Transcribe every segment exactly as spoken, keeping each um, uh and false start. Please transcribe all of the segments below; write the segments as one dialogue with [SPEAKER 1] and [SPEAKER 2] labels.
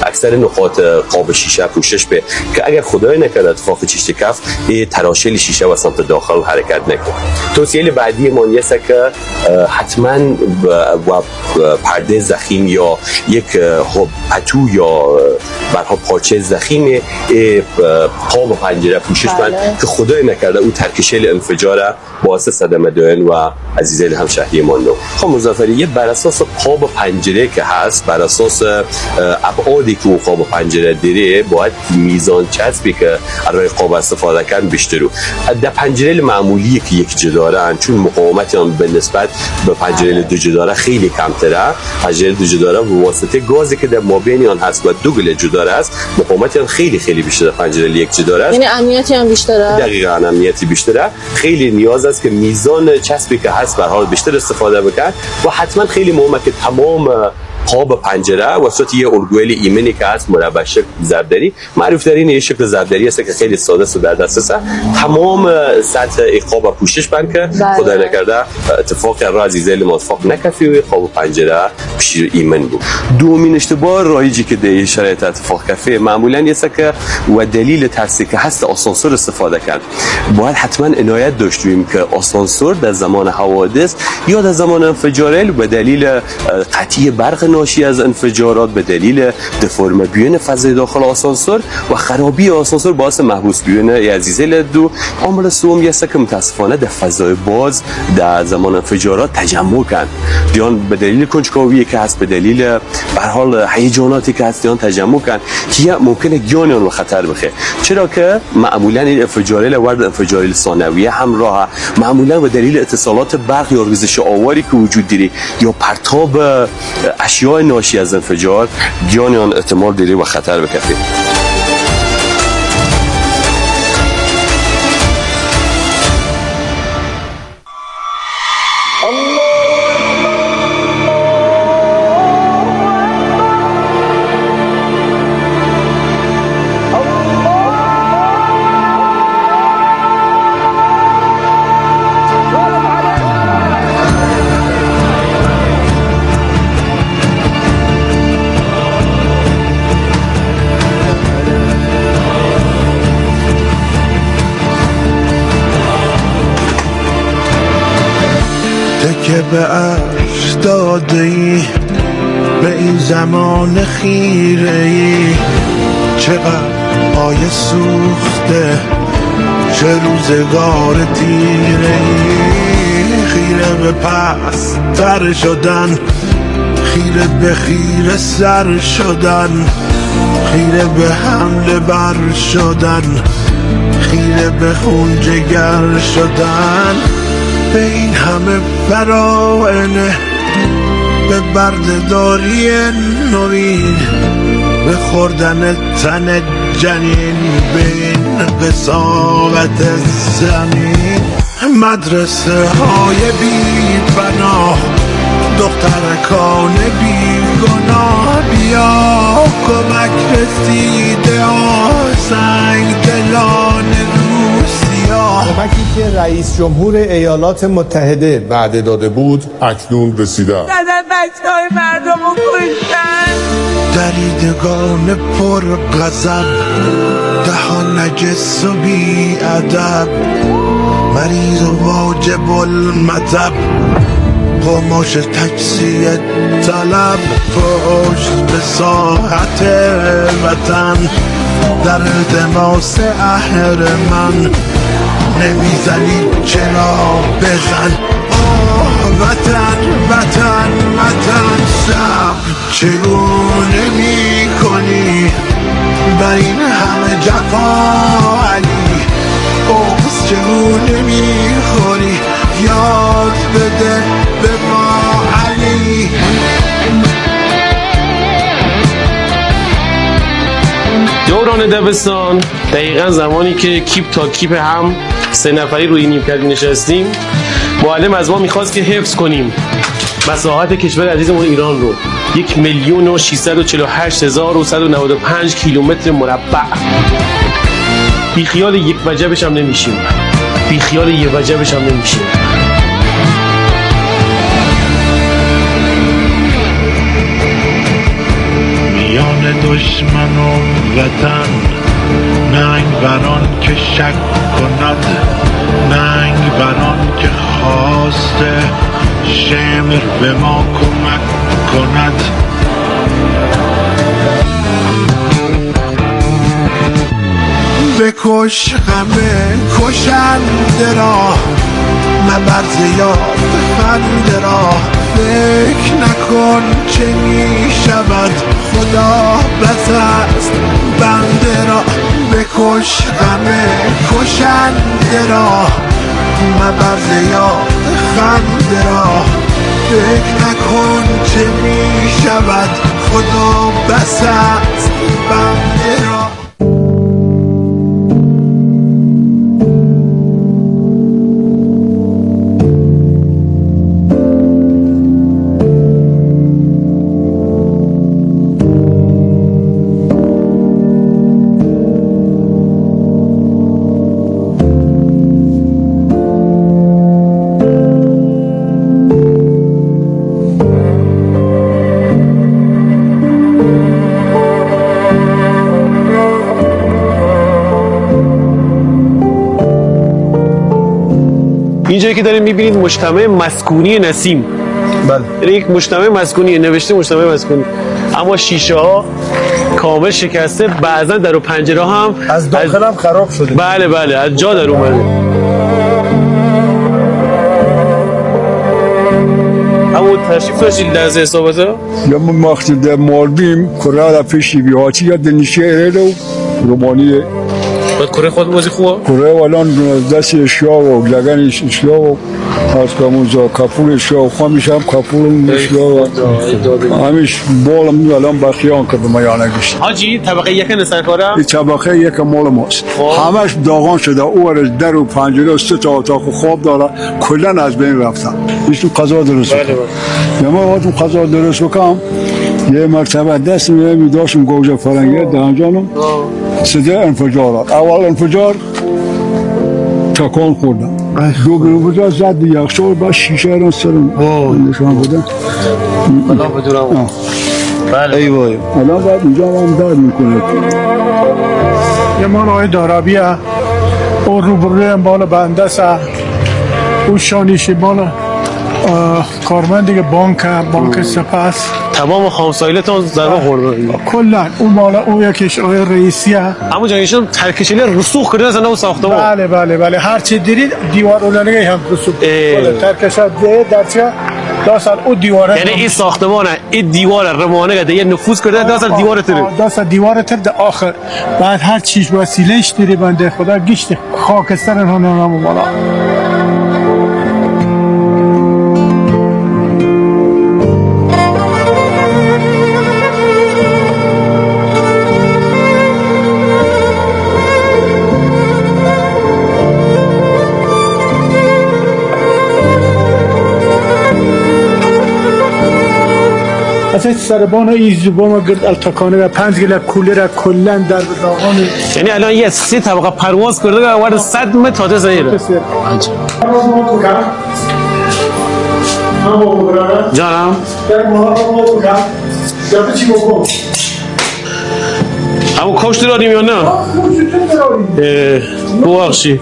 [SPEAKER 1] اکثر نقاط قاب شیشه پوشش به که اگر خدای نکرده اتفاق چیش کف تراشل شیشه و سمت داخل حرکت نکنه. توصیه بعدی ما است که حتما و پرده ضخیم یا یک پتو یا برها پارچه ضخیم قاب پنجره پوشش بند که خدای نکرده او ترکشل انفجار باعث صدمه دادن و عزیزان همشهری ما نو. خب مظفری یه بر اساس قاب پنجره که هست، بر اساس ابعادی که قاب پنجره داره باید میزان چسبی که برای قاب استفاده کردن بیشتر. در پنجره معمولی که یک جداره چون مقاومت آن به نسبت به پنجره دو جداره خیلی کمتره، پنجره دو جداره به واسطه گازی که در مابین آن هست و دو گل جداره است مقاومت آن خیلی خیلی بیشتره. پنجره یک جداره است،
[SPEAKER 2] یعنی امنیتی هم بیشتره.
[SPEAKER 1] دقیقاً امنیتی بیشتره. خیلی نیاز است که میزان چسبی که هست به حال بیشتر استفاده بکنه و حتما خیلی مهمه که تمام قاب پنجره واسط یه ارگوئل ایمنی که هست مربع شکل ضربدری، معروف ترین یه شکل ضربدری است که خیلی ساده است و در دسترس است. تمام سطح قاب پوشش بند که خدا نکرده اتفاق را عزیزای ما اتفاق نکفی و قاب پنجره بشیر ایمن بود. دومین اشتباه رایجی که در شرایط اتفاق کفی معمولا است که و دلیل ترسی که هست آسانسور استفاده کرد. باید حتما عنایت داشتیم که آسانسور در زمان حوادث یا در زمان انفجار به دلیل قطعی برق ناشی از انفجارات، به دلیل دفرم بیون فضای داخل آسانسور و خرابی آسانسور باعث محبوس بیون عزیزه دو. عامل سوم است که متاسفانه در فضای باز در زمان انفجارات تجمع کردن دیان به دلیل کنجکاوی که هست، به دلیل به هر حال هیجاناتی که هست دیان تجمع کردن که ممکنه جان اون خطر بخه. چرا که معمولا این انفجاری لورد انفجاری ثانویه همراه معمولا به دلیل اتصالات برق یا ریزش آواری که وجود داره یا پرتاب اشیاء ناشی از انفجار جان آن احتمال داره و خطر بکفه.
[SPEAKER 3] که به عرش داده ای به این زمان خیره ای، چقدر آیه سوخته چه روزگار تیره ای. خیره به پس تر شدن، خیره به خیره سر شدن، خیره به حمله بر شدن، خیره به خون جگر شدن. به این همه براینه، به بردهداری نوین، به خوردن تن جنین، به این قساوت زمین. مدرسه های بی پناه، دخترکان بی گناه، بیا کمک رسیده ها سنگ دلان روسیا.
[SPEAKER 4] کمکی که رئیس جمهور ایالات متحده وعده داده بود اکنون رسیده.
[SPEAKER 5] دادن بچه های مردم رو کشتن.
[SPEAKER 3] دریدگان پر غضب، دهان نجس و بی ادب، مریض و واجب المطب، قماش تجزیه طلب، پشت به ساحت وطن، در التماس اهرمن. نمیزنی چرا بزن، آه وطن وطن وطن. صبر چگونه می کنی بر این همه جفا علی، بغض چگونه می خوری یاد بده به ما علی.
[SPEAKER 6] دوران دبستان دقیقا زمانی که کیپ تا کیپ هم سه نفری روی نیمکت نشستیم، معلم از ما میخواست که حفظ کنیم مساحت کشور عزیزمون ایران رو، یک میلیون و ششصد و چهل و هشت هزار و صد و نود و پنج کیلومتر مربع. بی خیال یک وجبش هم نمیشیم، بی خیال یک وجبش هم نمیشیم.
[SPEAKER 3] میان دشمن و وطن، ننگ بران که شک کند، ننگ بران که خواسته شمر به ما کمک کند. بکش همه کشنده را، مبر زیاد خنده را، فکر نکن چه می شود خدا بس است بنده را. بکش همه کشنده را، مبر زیاد خنده را، فکر نکن چه می شود خدا بس است بنده را.
[SPEAKER 6] اینجایی که داریم میبینید مجتمع مسکونی نسیم. بله. یک مجتمع مسکونی نوشته مجتمع مسکونی، اما شیشه ها کامل شکسته، بعضا در و پنجره هم
[SPEAKER 2] از داخل هم خراب شده.
[SPEAKER 6] بله بله از جا در اومده. اما تشریف داشتید در حسابات ها؟
[SPEAKER 7] یا من وقتی در مالبیم کره را پیشی بی هاچی یا دنیشه ایره و رومانیه.
[SPEAKER 6] بعد کره خود موزی خواه؟
[SPEAKER 7] کره والان دست اشیا و لگن اشیا و از کمونزا کپول اشیا و خوامیش هم کپول اشیا و همیش بالم الان بخیان که به میانه گشت.
[SPEAKER 6] حاجی طبقه یک نسرکاره؟
[SPEAKER 7] این طبقه یک مال ماست. همش داغان شده، او در و پنجره و سه تا اتاق خواب داره، کلن از بین رفتن. هیچ تو قضا درست بکنم. یا ما وقتی قضا درست بکنم یه مرتبه دست می‌داشتم داشتم گوجه فرنگی دهنجانم صدای انفجارات. اول انفجار تکان خوردم، دو انفجار زد یخچال با شیشه را سرم نشان بودم.
[SPEAKER 6] الله بدونم. بله
[SPEAKER 7] ای وای الان بعد اینجا هم درد میکنه.
[SPEAKER 2] یه مال آقای دارابیه، او روبروی هم بالا بنده سه، او شانیشی بالا کارمند دیگه بانک بانک سپاس
[SPEAKER 6] تمام خامسایلتون ضربه خورده
[SPEAKER 2] کلا. اون بالا او یکیش آقای رئیسیه،
[SPEAKER 6] اما جایشون ترکشیله رسوخ کرده زنده و ساختمان.
[SPEAKER 2] بله بله بله هر چی دیدید دیوار اولانگی هم رسوخ ترکشات ده درچه داستان او دیواره.
[SPEAKER 6] یعنی این ساختمانه این دیوار رمانه که یه نفوذ کرده داستان دیوار تر
[SPEAKER 2] داستان دیوار تر ده آخر. بعد هر چیز وسیلهش داری بنده خدا گشت خاکستر ها نام بالا. اصلا سربان ایزوبام گرد التکانه و پنج گله کوله را کلن در داغان.
[SPEAKER 6] یعنی الان یه سه طبقه پرواز کرده و وارد صد متر تاده زیره. جانم اما کشت داریم یا نه؟ ببخشید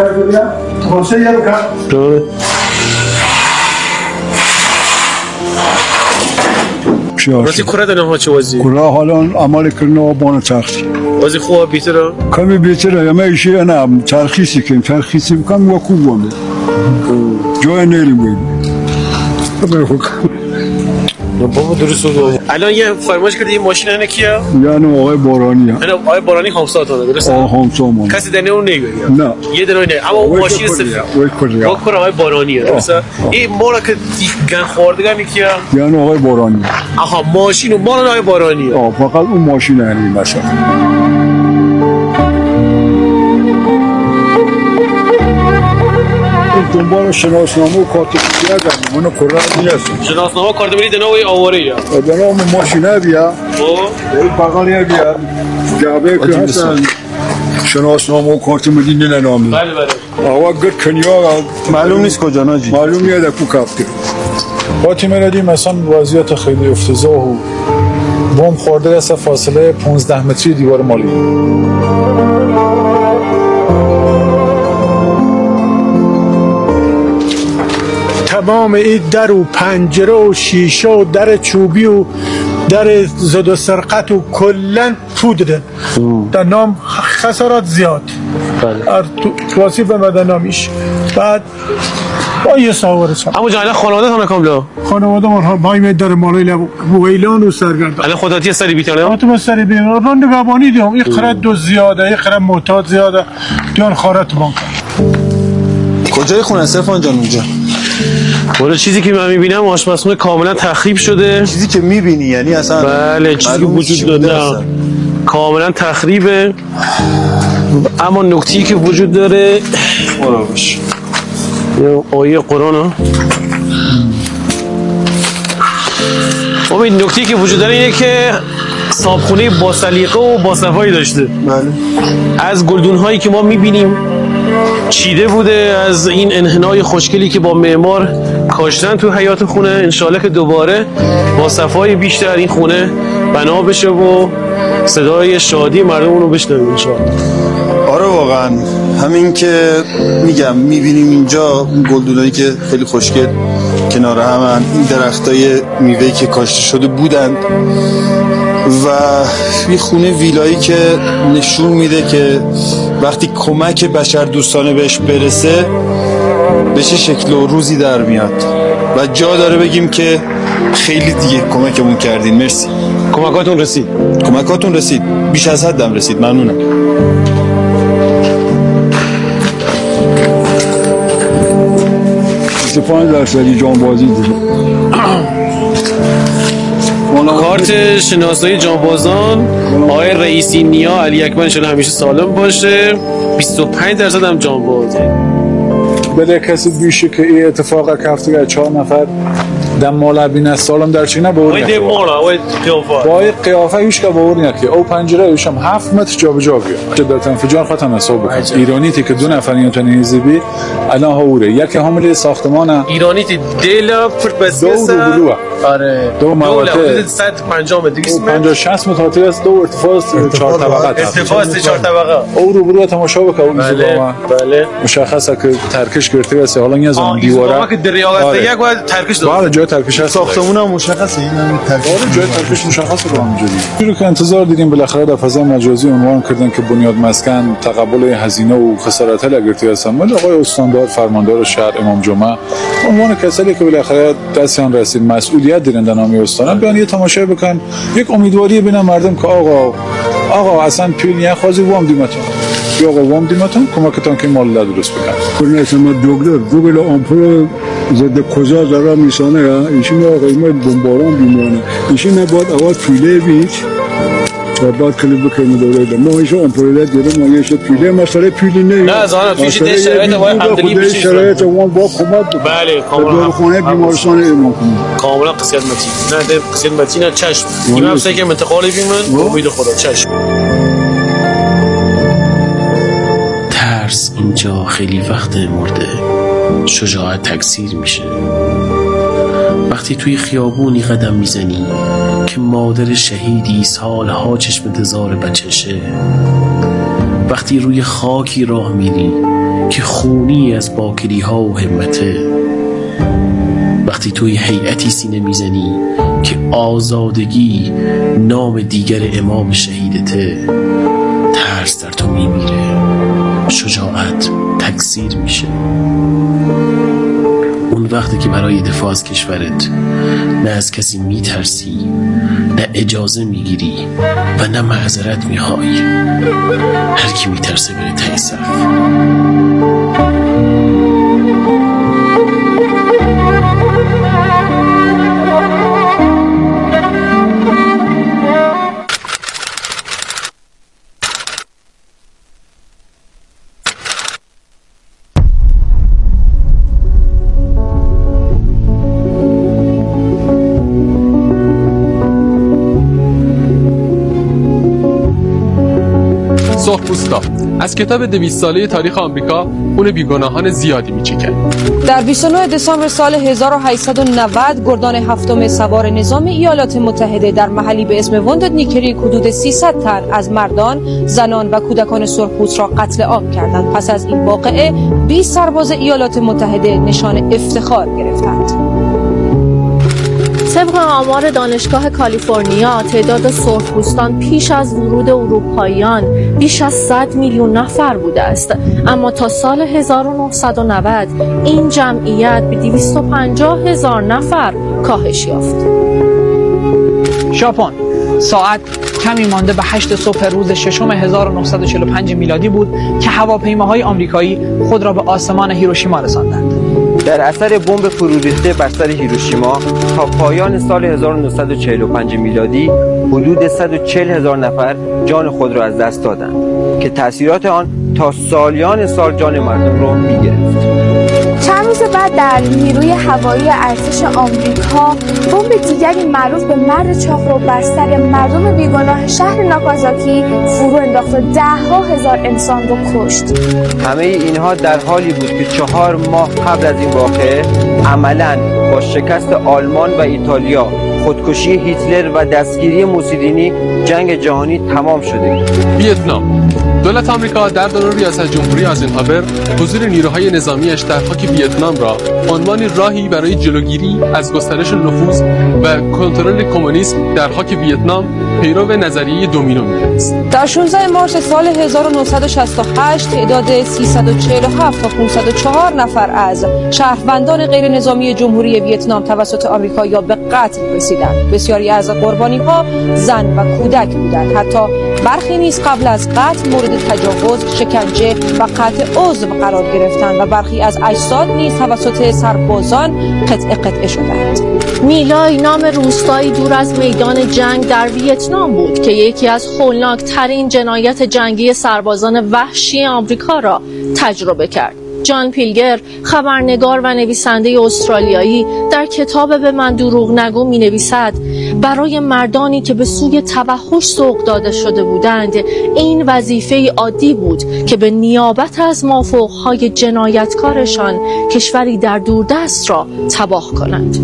[SPEAKER 6] واسه کره دارم ها چه وازی؟
[SPEAKER 7] کره حالا عمل کردن و بانه تختی
[SPEAKER 6] وازی خواه بیتره؟
[SPEAKER 7] کمی بیتره یا میشه نه ترخیصی کنیم ترخیصی بکنم و خوب بانده جای نیریم باییم
[SPEAKER 6] بابا درست بود. الان یه فرمایش کردی این ماشین اینه کیه؟
[SPEAKER 7] یعنی آقای بارانی ها.
[SPEAKER 6] یعنی آقای بارانی همسایه‌تونه درسته؟
[SPEAKER 7] آه همسایه‌مان.
[SPEAKER 6] کسی دنه اون نمیگه.
[SPEAKER 7] نه.
[SPEAKER 6] یه دنه نه. اما اون ماشین سفید.
[SPEAKER 7] وای کجا؟
[SPEAKER 6] با کار آقای بارانیه درسته؟ این مورا که گن خوردگانی کیه؟
[SPEAKER 7] یعنی آقای بارانی.
[SPEAKER 6] آها ماشین و مال آقای بارانیه.
[SPEAKER 7] آه فقط اون ماشین یعنی مثلا. دنبال شناسنامه و کارت ملی دارم. منو کره نیست.
[SPEAKER 6] شناسنامه کارت ملی دنوی آواره یا.
[SPEAKER 7] دنوی ماشینه بیا.
[SPEAKER 6] او.
[SPEAKER 7] این بغلی بیا. جوابه که هستن. شناسنامه و کارت ملی نه نامی.
[SPEAKER 6] بله بله.
[SPEAKER 7] آوا گرد کنیا
[SPEAKER 2] معلوم نیست کجا ناجی.
[SPEAKER 7] معلوم نیست کو کافته.
[SPEAKER 2] وقتی میردیم مثلا وضعیت خیلی افتضاح و
[SPEAKER 8] بمب خورده است فاصله پانزده متری دیوار مالی.
[SPEAKER 2] تمام این در و پنجره و شیشه و در چوبی و در زد و سرقت و کلن پود دادن. در نام خسارات زیاد. بله. توصیف به نامیش. بعد با یه ساوره سا.
[SPEAKER 6] اما جان خانواده تانه کاملا.
[SPEAKER 2] خانواده من ها بای در مالای بویلان و سرگرد.
[SPEAKER 6] الان خودتی سری بیتونه؟
[SPEAKER 2] خودم سری بیتونه. ران نگهبانی دیم. این خرد دو زیاده. این خرد معتاد زیاده. دیان خارت بانک.
[SPEAKER 9] کجای خونه سفان جان اونجا؟
[SPEAKER 6] والا چیزی که من میبینم آشپزخونه کاملا تخریب شده.
[SPEAKER 9] چیزی که میبینی یعنی اصلا
[SPEAKER 6] بله چیزی که وجود داره کاملا تخریبه. اما نکته‌ای که وجود داره
[SPEAKER 9] قرآنش
[SPEAKER 6] یا آیه قرآن ها امید نکته‌ای که وجود داره اینه که صابخونه با سلیقه و با صفایی داشته.
[SPEAKER 9] بله.
[SPEAKER 6] از گلدون هایی که ما میبینیم چیده بوده، از این انحنای خوشگلی که با معمار کاشتن تو حیات خونه. انشالله که دوباره با صفای بیشتر این خونه بنا بشه و صدای شادی مردمون رو بشنویم انشالله.
[SPEAKER 9] آره واقعا همین که میگم میبینیم اینجا اون گلدونایی که خیلی خوشگل کنار همن، این درختای میوه‌ای که کاشته شده بودند و یه خونه ویلایی که نشون میده که وقتی کمک بشر دوستانه بهش برسه به چه شکل و روزی در میاد و جا داره بگیم که خیلی دیگه کمکمون کردین. مرسی.
[SPEAKER 6] کمکاتون رسید.
[SPEAKER 9] کمکاتون رسید. بیش از حدم رسید. ممنونم.
[SPEAKER 7] بیست و پنج درصدی جانبازی دیدم.
[SPEAKER 6] کارت شناسایی جانبازان آقای رئیسی نیا علی اکبر انشالله همیشه سالم باشه. بیست و پنج درصد هم جانبازه.
[SPEAKER 8] بله کسی بیشه که این اتفاق که هفته چهار نفر دم مال بین سالم در چینه باور
[SPEAKER 6] نکنه. وای مالا وای قیافه.
[SPEAKER 8] وای قیافه هیچ که باور نکنه. او پنجره ایشم هفت متر جابجا بیاد. در انفجار خاطر حساب بکنه. ایرانی تی که دو نفریان تو نیزبی الان هوره. یکی حامل ساختمان
[SPEAKER 6] ایرانی تی دل پرپسیس.
[SPEAKER 8] دو بلوه.
[SPEAKER 6] آره.
[SPEAKER 8] دو مواد
[SPEAKER 6] صد و پنجاه متر.
[SPEAKER 8] پنجاه شصت متر است. دو ارتفاع چهار طبقه.
[SPEAKER 6] ارتفاع چهار طبقه.
[SPEAKER 8] او رو برو تماشا بکنه.
[SPEAKER 6] بله. بله.
[SPEAKER 8] مشخصه که ترکش گرفته است. حالا یه زمان دیواره.
[SPEAKER 6] که دریاغت یک باید ترکش داد.
[SPEAKER 8] بله جای ترکش هست.
[SPEAKER 9] ساختمون هم مشخصه. این هم ترکش.
[SPEAKER 8] جای ترکش مشخصه با همونجوری. چیزی که انتظار دیدیم بالاخره در فضای مجازی عنوان کردن که بنیاد مسکن تقبل هزینه و خسارت لگرتی هستن. ولی آقای استاندار فرماندار شهر امام جمعه عنوان کسایی که بالاخره دستیان رسید مسئولیت دارن در نام استان بیان یه تماشای بکن، یک امیدواری ببینن مردم که آقا آقا اصلا پول خواهی وام دیمتون یا آقا وام دیمتون کمکتان که مال درست بکن.
[SPEAKER 7] کنه اصلا دکتر دوبل آمپول ضد کجا ضرر میسانه ایشون آقا ما بمباران بیمانه ایشون نباید آقا پیله بیت و بعد کلی بکنیم دوره ما ایشون آمپوله دیده ما ایشون پیله مسئله پیلی نه
[SPEAKER 6] نه زانا تویشی ده شرایط باید همدلی بشید
[SPEAKER 7] شرایط وان با کمد
[SPEAKER 6] بله
[SPEAKER 7] کاملا خونه بیمارستان امام
[SPEAKER 6] کاملا قصیت متی نه ده قصیت متی نه چشم این هم سه که منتقالی بیمن امید خدا چشم. ترس اینجا خیلی وقت مرده، شجاعت تکثیر میشه وقتی توی خیابونی قدم میزنی که مادر شهیدی سالها چشم انتظار بچشه، وقتی روی خاکی راه میری که خونی از باکری ها و همته، وقتی توی هیئتی سینه میزنی که آزادگی نام دیگر امام شهیدته، ترس در تو میمیره، شجاعت تکثیر میشه. اون وقتی که برای دفاع از کشورت نه از کسی میترسی، نه اجازه میگیری و نه معذرت میخوای. هر کی میترسه بره ته صف.
[SPEAKER 10] سرخپوستا از کتاب دویست ساله تاریخ آمریکا اون بیگناهان زیادی میچکن.
[SPEAKER 11] در بیست و نه دسامبر سال هزار و هشتصد و نود گردان هفتم سوار نظام ایالات متحده در محلی به اسم وندد نیکری حدود سیصد تن از مردان، زنان و کودکان سرخپوست را قتل عام کردند. پس از این واقعه بیست سرباز ایالات متحده نشان افتخار گرفتند.
[SPEAKER 12] طبق آمار دانشگاه کالیفرنیا تعداد سرخپوستان پیش از ورود اروپاییان بیش از صد میلیون نفر بوده است، اما تا سال هزار و نهصد و نود این جمعیت به دویست و پنجاه هزار نفر کاهش یافت.
[SPEAKER 13] ژاپن ساعت کمی مانده به هشت صبح روز ششم هزار و نهصد و چهل و پنج میلادی بود که هواپیماهای آمریکایی خود را به آسمان هیروشیما رساندند.
[SPEAKER 14] در اثر بمب فرو ریخته بر سر هیروشیما تا پایان سال هزار و نهصد و چهل و پنج میلادی حدود صد و چهل هزار نفر جان خود را از دست دادند که تأثیرات آن تا سالیان سال جان مردم را می‌گرفت.
[SPEAKER 15] چند روز بعد در نیروی هوایی ارتش آمریکا بمب دیگری معروف به مرد چاق رو بر سر مردم بیگناه شهر ناکازاکی فرو انداخت و ده ها هزار انسان رو کشت.
[SPEAKER 14] همه اینها در حالی بود که چهار ماه قبل از این واقعه عملاً با شکست آلمان و ایتالیا، خودکشی هیتلر و دستگیری موسولینی جنگ جهانی تمام شده.
[SPEAKER 10] ویتنام دولت آمریکا در دوران ریاست جمهوری آیزنهاور حضور نیروهای نظامیش در خاک ویتنام را عنوان راهی برای جلوگیری از گسترش نفوذ و کنترل کمونیسم در خاک ویتنام پیرو نظریه دومینو می‌دانست.
[SPEAKER 11] در شانزده مارس سال هزار و نهصد و شصت و هشت تعداد سیصد و چهل و هفت تا پانصد و چهار نفر از شهروندان غیر نظامی جمهوری ویتنام توسط آمریکایی‌ها به قتل رسیدند. بسیاری از قربانی‌ها زن و کودک بودند. حتی برخی نیز قبل از قتل مورد تجاوز، شکنجه و قطع عضو قرار گرفتند و برخی از اجساد نیز توسط سربازان قطعه قطعه شدند.
[SPEAKER 12] میلای نام روستایی دور از میدان جنگ در ویتنام بود که یکی از هولناک‌ترین جنایت جنگی سربازان وحشی آمریکا را تجربه کرد. جان پیلگر، خبرنگار و نویسنده استرالیایی، در کتاب به من دروغ نگو می نویسد برای مردانی که به سوی توحش سوق داده شده بودند این وظیفه عادی بود که به نیابت از مافوقهای جنایتکارشان کشوری در دوردست را تباه کنند.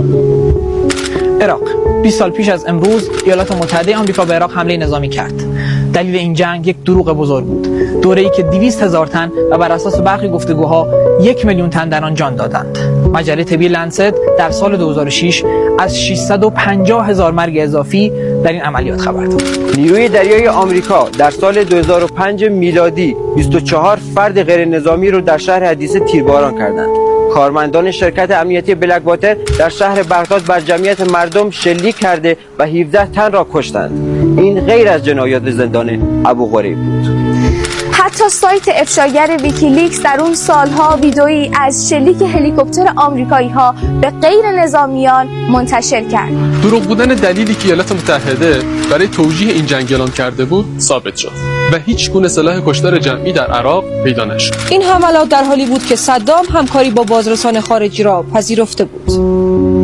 [SPEAKER 13] عراق بیست سال پیش از امروز ایالات متحده آمریکا به عراق حمله نظامی کرد. دلیل این جنگ یک دروغ بزرگ بود. دوره‌ای که دویست هزار تن و بر اساس برخی گفتگوها یک میلیون تن در آن جان دادند. مجله طبی لنست در سال دو هزار و شش از ششصد و پنجاه هزار مرگ اضافی در این عملیات خبر داد.
[SPEAKER 14] نیروی دریایی آمریکا در سال دو هزار و پنج میلادی بیست و چهار فرد غیر نظامی را در شهر حدیثه تیرباران کردند. کارمندان شرکت امنیتی بلک واتر در شهر بغداد بر جمعیت مردم شلیک کرده و هفده تن را کشتند. این غیر از جنایات زندان ابو غریب بود.
[SPEAKER 15] حتی سایت افشاگر ویکیلیکس در اون سالها ویدئویی از شلیک هلیکوپتر آمریکایی‌ها به غیر نظامیان منتشر کرد.
[SPEAKER 10] دروغ بودن دلیلی که ایالات متحده برای توجیه این جنگ اعلام کرده بود ثابت شد و هیچ گونه سلاح کشتار جمعی در عراق پیدا نشد.
[SPEAKER 11] این حملات در حالی بود که صدام همکاری با بازرسان خارجی را پذیرفته بود.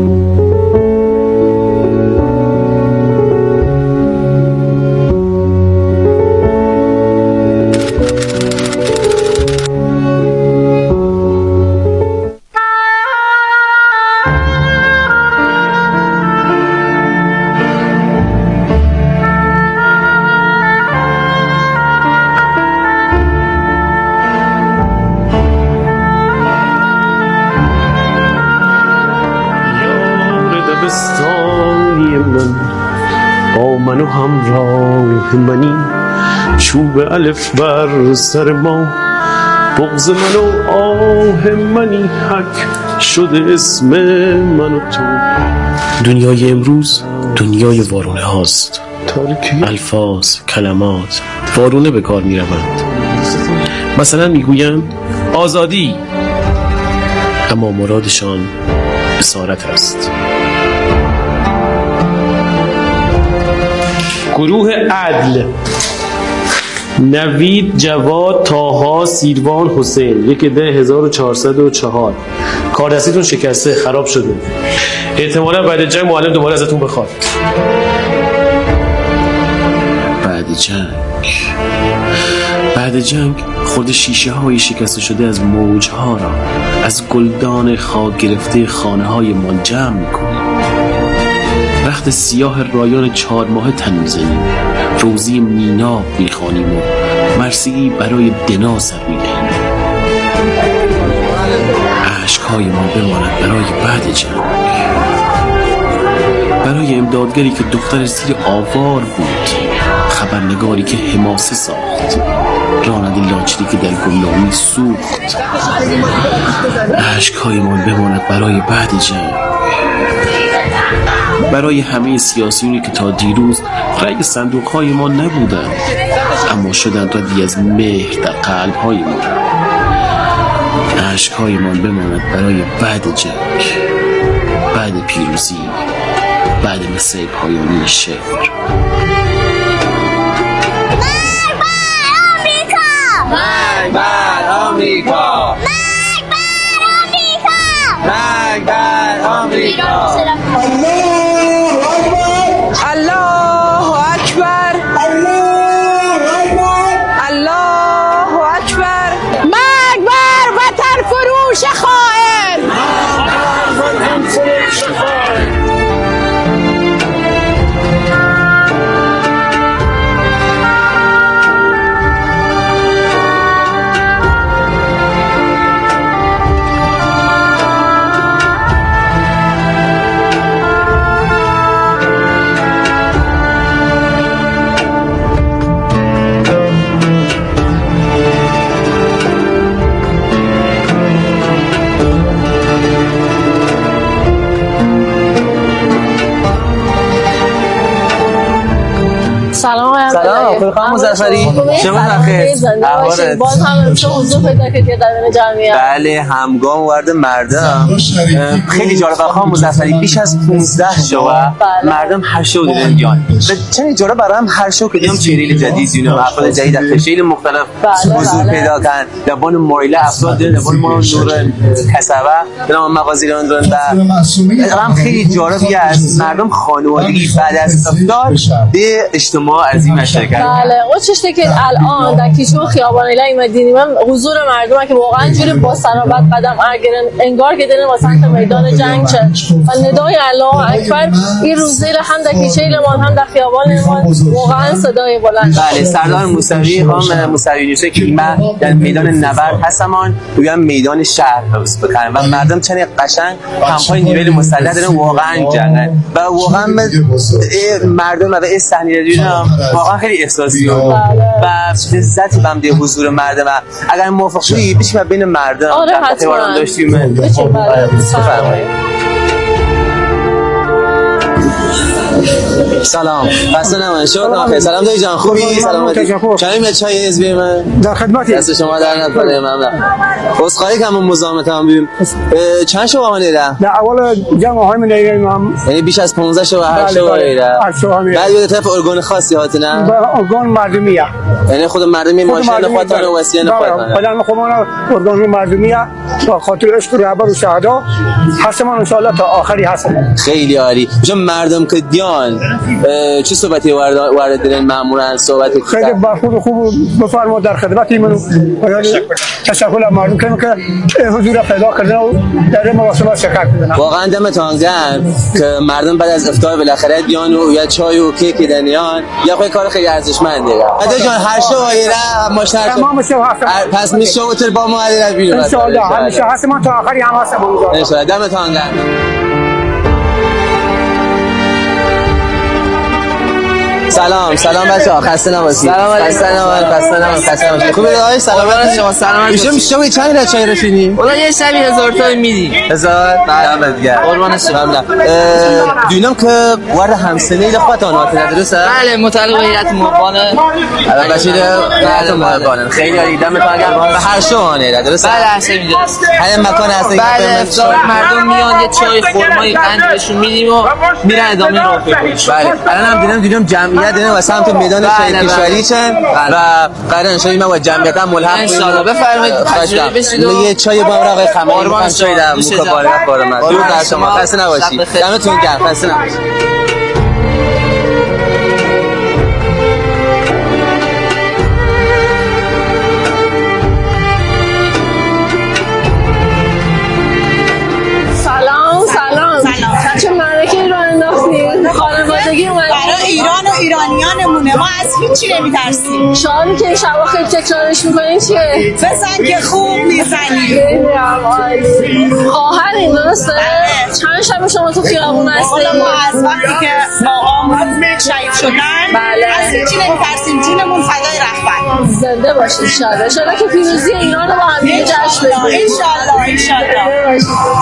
[SPEAKER 6] منو همراه منی چوب الف بر سر ما بغض من و آه منی حک شده اسم من و تو. دنیای امروز دنیای وارونه هاست. تاریکی الفاظ کلمات وارونه به کار می روند. مثلا می گویند آزادی، اما مرادشان اسارت است. گروه عدل نوید جواد طاها سیروان حسین یک ده هزار و چهارصد و چهار. کاردستیتون شکسته خراب شده، احتمالا بعد جنگ معلم دوباره ازتون بخواد.
[SPEAKER 16] بعد
[SPEAKER 6] جنگ. بعد جنگ خود شیشه های شکسته شده از موج ها را از گلدان خاک گرفته خانه های ما جمع میکنیم. رخت سیاه رایان چهار ماه تن میزنیم، روزی میناب میخوانیم و مرثیه‌ای برای دنا سر میدهیم. عشقهای ما بماند برای بعد جنگ، برای امدادگری که دختر زیر آوار بود، خبرنگاری که حماسه ساخت، راننده لاچری که در گمنامی سوخت. عشقهای ما بماند برای بعد جنگ، برای همه سیاسیونی که تا دیروز رأی صندوق‌های ما نبودند اما شدند ردی از مهر در قلب‌های ما. عشق‌های ما بماند برای بعد جنگ، بعد پیروزی، بعد مسیح پایانی شهر.
[SPEAKER 16] مرگ بر آمریکا! مرگ بر آمریکا! مرگ بر آمریکا!
[SPEAKER 5] الله اکبر! الله اکبر! مرگ بر وطن فروش خائن! مرگ بر وطن فروش خائن!
[SPEAKER 12] سلام
[SPEAKER 17] سلام خوبی خانم مظفری، شما بخیر.
[SPEAKER 12] احوالت؟ باز هم امشب حضور پیدا کردید در جمعیت.
[SPEAKER 17] بله همگام وارد مردم خیلی جالب. خانم مظفری بیش از پانزده شو مردم هر شو دیدن بیان. چند جالب برای هم هر شو که دیدم چهره جدید یونو افراد جدید از خشیل مختلف حضور پیدا کردن. لبان موریله افراد دیدن، لبان ما نور کسبه نام مغازه لندن و هم خیلی جالبی است. مردم خانوادگی بعد از افطار به اجتماع عظیم شرکت.
[SPEAKER 12] بله اون چشته که الان در کیشو خیابان اله مدینی من حضور مردم که واقعا جوری با صلابت قدم ارگرن انگار که دلن واسه میدان جنگ چه و ندای الله اکبر این روزی هم در کیشه لمان هم در خیابان لمان واقعا صدای بلند.
[SPEAKER 17] بله سردار موسوی خانم موسوی نوشه که ما در میدان نبرد هستمان روی میدان شهر حفظ بکنن و مردم چنین قشنگ کمپای نیروی مسلح دارن واقعا جنگن و واقعا مردم و این صحنه دیدم واقعا خیلی احساسی و لذتی بهم ده حضور مردم. اگر موافق شدی بشیم بین مردم
[SPEAKER 12] آره حتما
[SPEAKER 17] داشتیم. بفرمایید. سلام خسته نباشید. شما سلام دایی جان خوبی؟ سلامتی. چای چای حزبی من
[SPEAKER 2] در خدمتی.
[SPEAKER 17] دست شما در نکنه ممنون. عذرخواهی کنم مزاحمتم بیم. چند شو آهن ایره؟
[SPEAKER 2] نه اول جمع های من ایره ما
[SPEAKER 17] یعنی بیش از پانزده شو هر شو ایره. بعد یه طرف ارگان خاصی هات نه؟
[SPEAKER 2] ارگان مردمیه.
[SPEAKER 17] یعنی خود مردمی ماشین خودتون و وسیله خودتون.
[SPEAKER 2] خودم خودمون ارگان مردمیه و خاطر عشق رهبر و شهدا هستمان ان شاء الله تا آخری هستم.
[SPEAKER 17] خیلی عالی. چون مردم که دیان چه صحبتی وارد وارد دارن معمولا صحبتی
[SPEAKER 2] خیلی برخورد خوب بفرمایید در خدمتی منو تشکر مردم که حضور پیدا کردن و در مراسم شرکت کردن.
[SPEAKER 17] واقعا دمتون گرم که مردم بعد از افطار بالاخره بیان و یا چای و کیک دنیان یا خیلی کار خیلی ارزشمنده. حتی جان هر شو وایره ماشین
[SPEAKER 2] تمام شو هست.
[SPEAKER 17] پس میشه اوتر با ما در بیرون
[SPEAKER 2] ان شاء الله همیشه هست ما تا آخری هم هست.
[SPEAKER 17] ان شاء الله دمتون گرم. سلام سلام بچه‌ها خسته نباشید.
[SPEAKER 14] سلام علیکم.
[SPEAKER 17] خسته نباشید. خسته نباشید. خسته نباشید. خوبه آقای سلامت
[SPEAKER 14] شما سلامت.
[SPEAKER 17] میشه شما چند تا چای رسیدی؟
[SPEAKER 14] والله یه شبی هزار تا میدی.
[SPEAKER 17] هزار بعد دیگه.
[SPEAKER 14] قربان شما.
[SPEAKER 17] دونم که وارد همسنه خودتون هاتین درسته؟
[SPEAKER 14] بله متعلق به هیئت مهربانه.
[SPEAKER 17] الان بچید هیئت مهربانه. خیلی عالی دم تو اگر به هر شوانه درسته؟
[SPEAKER 14] بله هر شب اینجاست.
[SPEAKER 17] هر مکان هست که
[SPEAKER 14] بله مردم میان یه چای خرمای قند بهشون میدیم و میرن ادامه راه پیدا.
[SPEAKER 17] بله الان هم دیدم دیدم جمعیت دیدم واسه سمت میدان شهید کشوری چن و قرار ان شاء الله ما جمعیت هم ملحق
[SPEAKER 14] ان شاء الله بفرمایید تشریف بشید
[SPEAKER 17] یه چای با رقای خمری میخوام چای دم مبارک بارم درود بر شما خسته نباشید دمتون گرم خسته نباشید.
[SPEAKER 5] نمیترسیم.
[SPEAKER 12] شعاری که این شبا خیلی تکرارش میکنین چیه؟
[SPEAKER 5] بزن که خوب میزنی.
[SPEAKER 12] خواهر این درسته؟ چند شب شما تو خیابون هستید؟
[SPEAKER 5] ما از وقتی که آقامون شهید شدن از هیچی نمیترسیم، جونمون فدای رهبر.
[SPEAKER 12] زنده باشید انشالله. انشالله که پیروزی ایران رو با هم دیگه جشن بگیریم.
[SPEAKER 5] انشالله انشالله.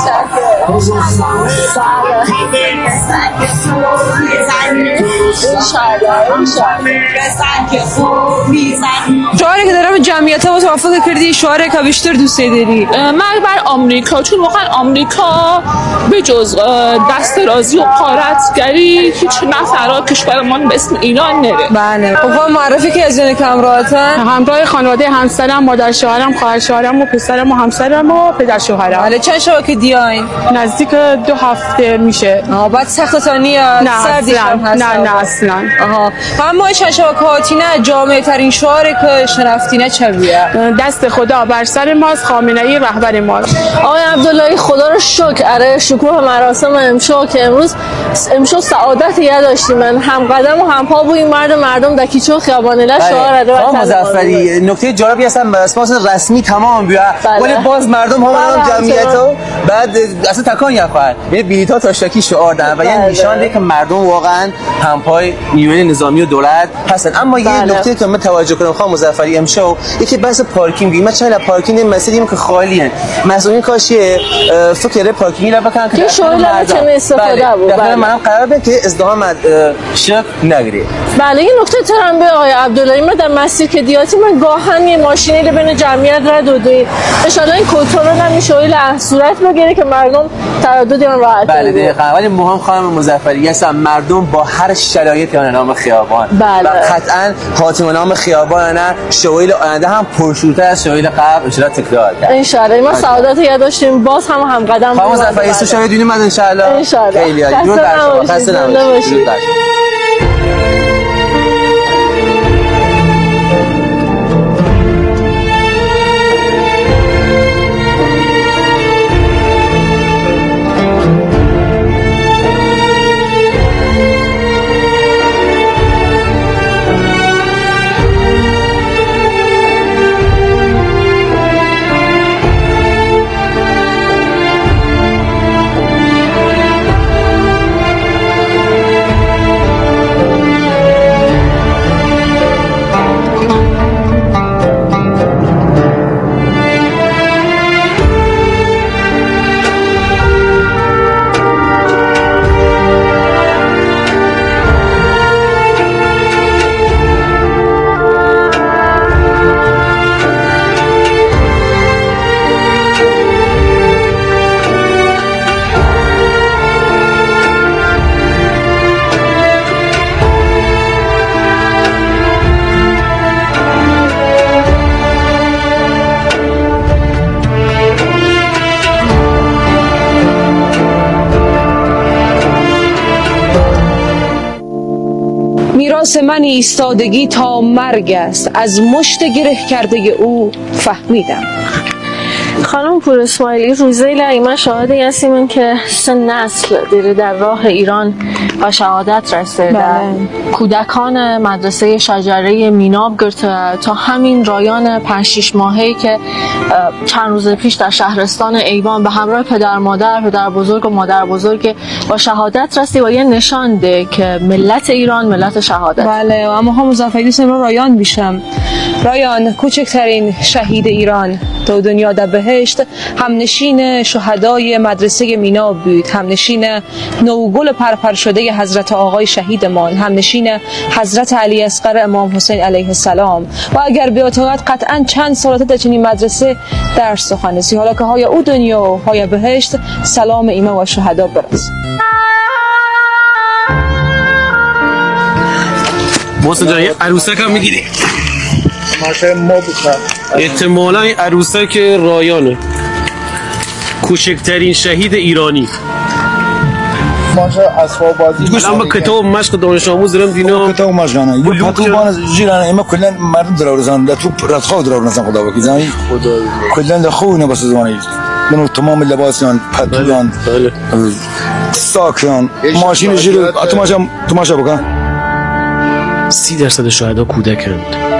[SPEAKER 11] شعاری که دارم جمعیت با توافق کردی شعاری که بیشتر دوست داری؟
[SPEAKER 18] من بر آمریکا، چون واقعا آمریکا به جز دست رازی و قارتگری هیچ نفر کشورمان به اسم ایران نره.
[SPEAKER 11] بله. خب معرفی که از این همراهتن؟
[SPEAKER 18] همراه خانواده همسرم، مادر شوهرم، خواهر شوهرم و پسرم و همسرم و پدر شوهرم.
[SPEAKER 11] بله. چند شب که دیاین؟
[SPEAKER 18] نزدیک دو هفته میشه.
[SPEAKER 11] آها. بعد سخت تا نیاد؟
[SPEAKER 18] نه اصلا. نه نه اصلا.
[SPEAKER 11] آها. اما چند شب که هاتینه جامعه ترین شعاری که شنفتینه چه بیه؟
[SPEAKER 18] دست خدا بر سر ماست، خامنه‌ای رهبر ماست.
[SPEAKER 12] آقای عبداللهی خدا رو شکر اره شکوه مراسم امشو که امروز امشو سعادت یاد داشتیم. من هم قدم و هم پا بودیم مرد مردم در کیچو خیابانله شعار رده
[SPEAKER 17] آقا مظفری نکته جالبی هستن اساس رسمی تمام بیا ولی باز مردم هم جمعیتو بعد اصلا تکان یافت یعنی بلیطا تاشکی شعار دادن و یعنی نشان میده که مردم واقعا همپای نیروی نظامی و دولت هستن. اما یه نکته که من توجه کنم خانم مظفری امشو یکی بحث پارکینگ ما چند پارکینگ مسیدیم که خالیه مسئولین کاشیه فکر پارکینگ را بکنن
[SPEAKER 12] که شغل کم استفاده بود.
[SPEAKER 17] بله منم قرار به که ازدحام شک نگیره.
[SPEAKER 12] بله این نکته ترم به آقای عبداللهی ما در مسیر که دیاتی من گاهن یه ماشینی رو بین جمعیت رد و دوی ان شاء الله این کنترل هم شویل صورت بگیره که مردم ترددی اون راحت.
[SPEAKER 17] بله دقیقاً. ولی مهم خانم مظفری هستن مردم با هر شرایطی آن نام خیابان
[SPEAKER 12] بله.
[SPEAKER 17] و قطعاً حاتم نام خیابان نه شویل آینده هم پرشورتر از شویل قبل ان شاء الله تکرار کنه ان
[SPEAKER 12] شاء الله. ما سعادت یاد داشتیم باز هم هم قدم
[SPEAKER 17] خانم مظفری است شاهدونی من ان شاء الله
[SPEAKER 12] ان شاء الله
[SPEAKER 17] خیلی جون بر شما خسته نباشید.
[SPEAKER 11] میراث من ایستادگی تا مرگ است، از مشت گره کرده او فهمیدم.
[SPEAKER 12] خانم پور اسماعیلی روزی من شاهدی هستیم که سه نسل دیره در راه ایران و شهادت رسته در کودکان مدرسه شجره میناب گرته تا همین رایان پنج شش ماهه‌ای که چند روز پیش در شهرستان ایوان به همراه پدر مادر پدر بزرگ و مادر بزرگ با شهادت رسید و یه نشان ده که ملت ایران ملت شهادت.
[SPEAKER 11] بله اما هم مظفری دوست رو رایان بیشم. رایان کوچکترین شهید ایران تو دنیا در بهشت، همنشین شهدای مدرسه میناب بود، همنشین نوگل پرپر شده حضرت آقای شهیدمان، همنشین حضرت علی اصغر امام حسین علیه السلام و اگر به اطاعت قطعا چند سالات در چنین مدرسه درس سخنرانی حالا که های او دنیا و های بهشت سلام ایمان و شهدا برس.
[SPEAKER 6] محسن جان یه عروسک هم میگیری؟
[SPEAKER 2] ماشه ما بکن
[SPEAKER 6] احتمالا این عروسک رایانه، کوچکترین شهید ایرانی.
[SPEAKER 2] ماشه اسباب بازی
[SPEAKER 6] الان با کتاب مشق دانش آموز دارم دینا
[SPEAKER 7] کتاب مشق نه یه پتو بان جیران اینا کلا مردم در روزان ده تو راتخو در روزان خدا وکیل زنی خدا کلا خو نه بس زمانی منو تمام لباسیان پتوان ساکیان ماشین جیرو تو ماشم تو ماشا بکن
[SPEAKER 6] سی درصد شهدا کودکند.